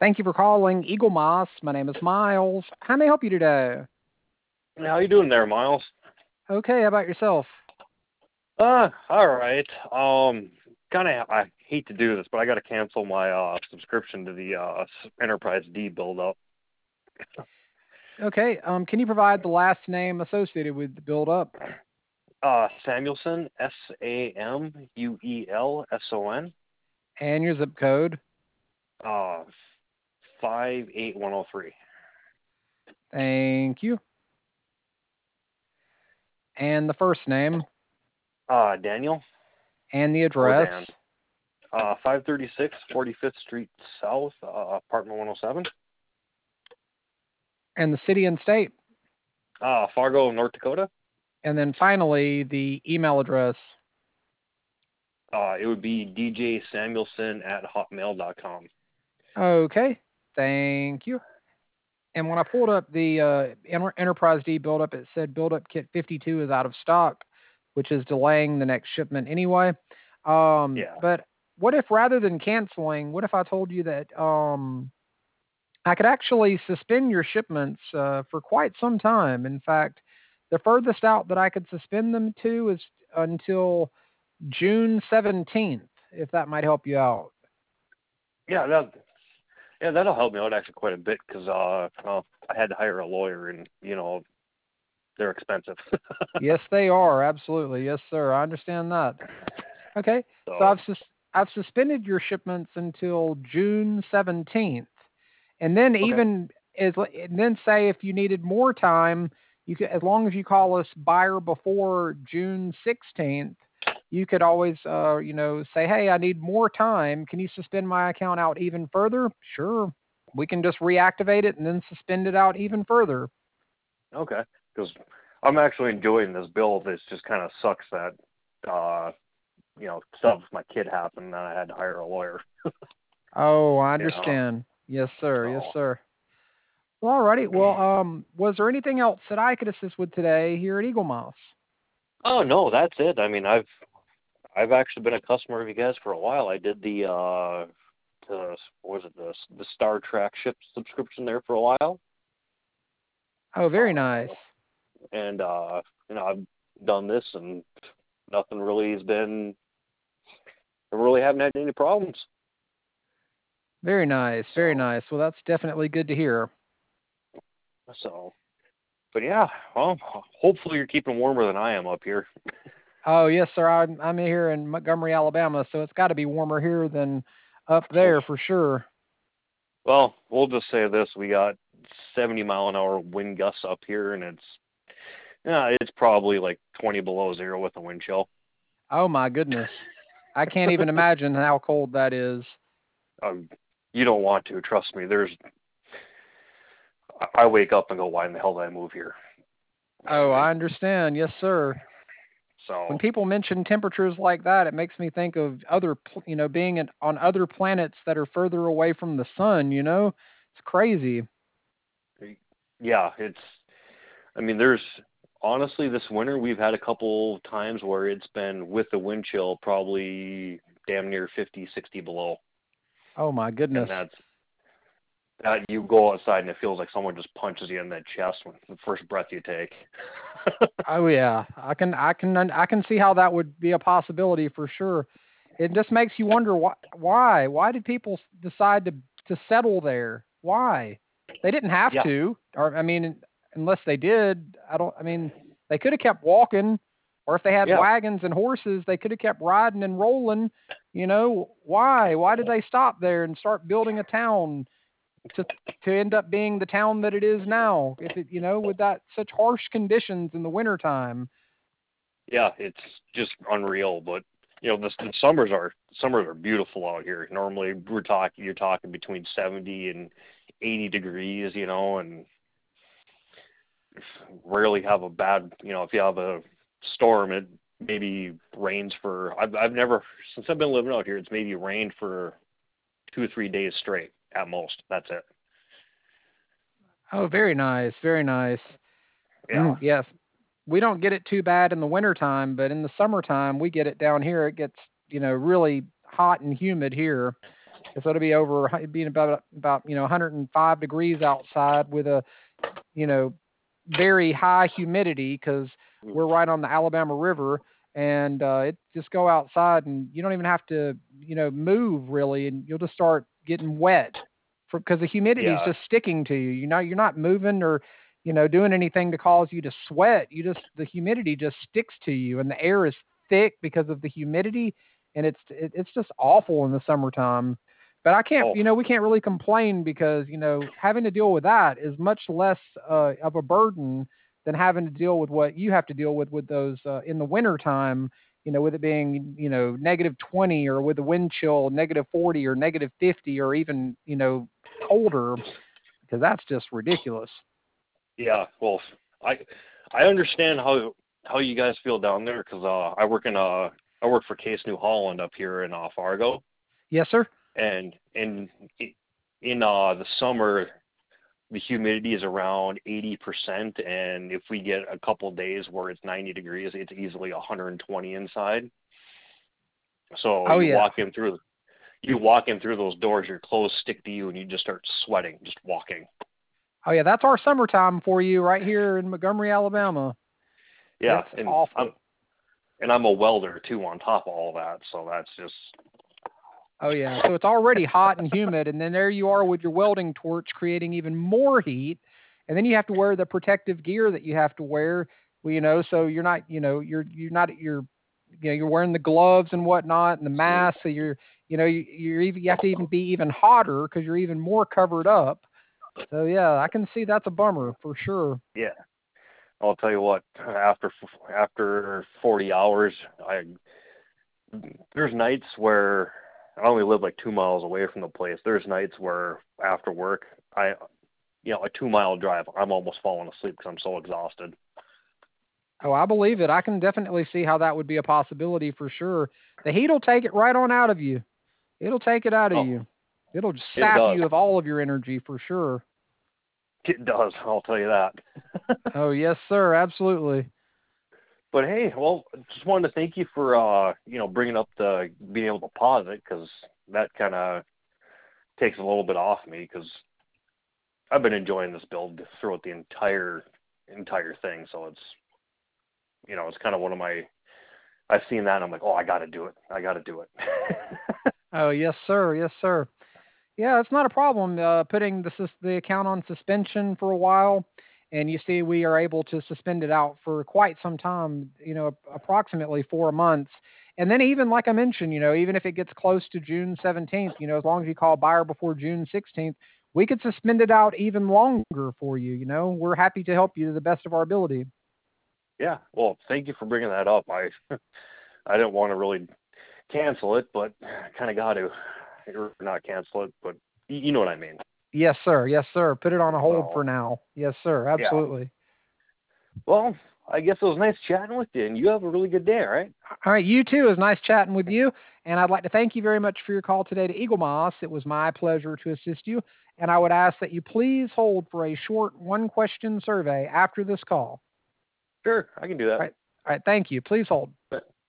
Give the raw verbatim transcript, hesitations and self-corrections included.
Thank you for calling Eagle Moss. My name is Miles. How may I help you today? How you doing there, Miles? Okay, how about yourself? Uh, all right. Um, kind of. I hate to do this, but I got to cancel my uh subscription to the uh S- Enterprise D build up. Okay, um, can you provide the last name associated with the build up Uh, Samuelson, S A M U E L S O N. and your zip code? Uh, five eight one zero three. Thank you. And the first name Uh, Daniel and the or address Dan. Uh, five thirty six Forty Fifth Street South, uh, apartment one oh seven. and the city and state. Uh, Fargo, North Dakota. And then finally, the email address. Uh, it would be D J Samuelson at hotmail dot com. Okay, thank you. And when I pulled up the uh, Enter- Enterprise D build up, it said build up kit fifty-two is out of stock, which is delaying the next shipment anyway. Um, Yeah. but what if rather than canceling, what if I told you that um, I could actually suspend your shipments uh, for quite some time? In fact, the furthest out that I could suspend them to is until June seventeenth, if that might help you out. Yeah, that yeah, that'll help me out actually quite a bit because uh, well, I had to hire a lawyer, and you know they're expensive. Yes, they are. Absolutely. Yes, sir. I understand that. Okay. So So I've sus- I've suspended your shipments until June seventeenth. And then okay, even as and then say if you needed more time, you could, as long as you call us buyer before June sixteenth, you could always uh, you know, say, "Hey, I need more time. Can you suspend my account out even further?" Sure. We can just reactivate it and then suspend it out even further. okay, because I'm actually enjoying this build. It just kind of sucks that uh, you know stuff with my kid happened, and I had to hire a lawyer. Oh, I You know, understand. Yes, sir. Yes, so sir. Well, alrighty. Well, um, was there anything else that I could assist with today here at Eagle Moss? oh no, that's it. I mean, I've I've actually been a customer of you guys for a while. I did the uh, the what was it the the Star Trek ship subscription there for a while. Oh, very nice. Uh, and uh, you know I've done this, and nothing really has been. I really haven't had any problems. Very nice. Very So nice. Well, that's definitely good to hear. so, but yeah, well, hopefully you're keeping warmer than I am up here. Oh, yes, sir. I'm I'm here in Montgomery, Alabama, so it's got to be warmer here than up there for sure. Well, we'll just say this: we got seventy mile an hour wind gusts up here, and it's yeah, it's probably like twenty below zero with the wind chill. Oh my goodness. I can't even imagine how cold that is. Um, you don't want to trust me. There's I wake up and go, why in the hell did I move here? Oh, I understand. Yes, sir. When So people mention temperatures like that, it makes me think of other, pl- you know, being in, on other planets that are further away from the sun, you know? It's crazy. yeah, it's. I mean, there's honestly this winter we've had a couple times where it's been with the wind chill probably damn near fifty, sixty below, Oh my goodness. and that's that you go outside and it feels like someone just punches you in the chest with the first breath you take. Oh yeah. I can I can I can see how that would be a possibility for sure. It just makes you wonder why why why did people s- decide to to settle there? Why? They didn't have Yeah, to. Or I mean unless they did, I don't I mean they could have kept walking, or if they had yeah, wagons and horses, they could have kept riding and rolling. You know, why? Why did they stop there and start building a town to to end up being the town that it is now? If it, you know, with that such harsh conditions in the wintertime. yeah. It's just unreal, but you know the, the summers are summers are beautiful out here. Normally we're talking you're talking between seventy and eighty degrees, you know, and rarely have a bad, you know, if you have a storm, it maybe rains for, I've, I've never, since I've been living out here, it's maybe rained for two or three days straight at most. That's it. Oh, very nice, very nice. Yeah. Yes, we don't get it too bad in the wintertime, but in the summertime we get it down here. It gets, you know, really hot and humid here. So it'll be over, it'd be about, about, you know, one hundred five degrees outside with a, you know, very high humidity because we're right on the Alabama River, and uh, it just go outside and you don't even have to, you know, move really, and you'll just start getting wet because the humidity is Yeah. just sticking to you. You know, you're not moving or, you know, doing anything to cause you to sweat. You just the humidity just sticks to you, and the air is thick because of the humidity, and it's it, it's just awful in the summertime. But I can't, Oh, you know, we can't really complain because, you know, having to deal with that is much less uh, of a burden than having to deal with what you have to deal with with those uh, in the wintertime, you know, with it being, you know, negative twenty or with the wind chill, negative forty or negative fifty or even, you know, colder, because that's just ridiculous. yeah. Well, I I understand how how you guys feel down there because uh, I work in uh I work for Case New Holland up here in uh, Fargo, Yes, sir. and and i- in uh the summer the humidity is around eighty percent, and if we get a couple days where it's ninety degrees, it's easily one hundred twenty inside. So Oh, you yeah. walk in through you walk in through those doors, your clothes stick to you, and you just start sweating just walking. Oh, yeah. That's our summertime for you right here in Montgomery, Alabama. Yeah, It's and I'm awful. and I'm a welder too on top of all that, so that's just Oh, yeah. So it's already hot and humid, and then there you are with your welding torch creating even more heat. And then you have to wear the protective gear that you have to wear, well, you know, so you're not, you know, you're you're not you're you know, you're wearing the gloves and whatnot and the mask, so you're, you know, you you're even you have to even be even hotter because you're even more covered up. So yeah, I can see that's a bummer for sure. yeah. I'll tell you what, after after forty hours, I there's nights where I only live like two miles away from the place. There's nights where after work, I you know, a two mile drive, I'm almost falling asleep because I'm so exhausted. Oh, I believe it. I can definitely see how that would be a possibility for sure. The heat will take it right on out of you. It'll take it out of Oh, you. It'll just it sap does. you of all of your energy for sure. It does. I'll tell you that. Oh, yes, sir. Absolutely. But hey, well, just wanted to thank you for uh, you know, bringing up the being able to pause it because that kind of takes a little bit off me because I've been enjoying this build throughout the entire entire thing. So it's you know, it's kind of one of my I've seen that and I'm like, oh, I got to do it. I got to do it. Oh, yes, sir. Yes, sir. Yeah, it's not a problem uh, putting the sus- the account on suspension for a while, and you see we are able to suspend it out for quite some time. You know, approximately four months, and then even like I mentioned, you know, even if it gets close to June seventeenth, you know, as long as you call buyer before June sixteenth, we could suspend it out even longer for you. You know, we're happy to help you to the best of our ability. Yeah. Well, thank you for bringing that up. I I didn't want to really cancel it, but kind of got to, or not cancel it, but y- you know what I mean. Yes, sir. Yes, sir. Put it on a hold So for now. Yes, sir. yeah. Absolutely. Well, I guess it was nice chatting with you, and you have a really good day. All right. All right, you too. It was nice chatting with you. And I'd like to thank you very much for your call today to Eagle Moss. It was my pleasure to assist you. And I would ask that you please hold for a short one question survey after this call. Sure, I can do All right. All right. Thank you. Please hold. that.